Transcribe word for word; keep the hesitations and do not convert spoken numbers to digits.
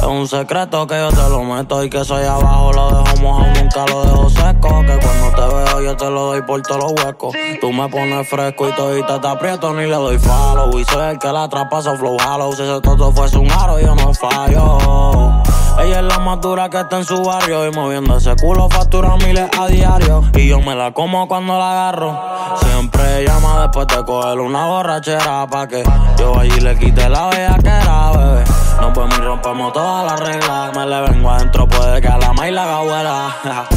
un secreto que yo te lo meto y que soy abajo lo dejo mojado, nunca lo dejo seco. Que cuando te veo yo te lo doy por todos los huecos. Tú me pones fresco y todita te aprieto, ni le doy follow. Y soy el que la atrapa, so flow hollow. Si ese toto fuese un aro, yo no fallo. Ella es la más dura que está en su barrio y moviendo ese culo factura miles a diario. Y yo me la como cuando la agarro. Siempre llama después de coger una borrachera pa' que yo allí le quite la bellaquera, bebé. Nos vemos y rompemos todas las reglas. Me le vengo adentro, puede que a la maíz la haga abuela.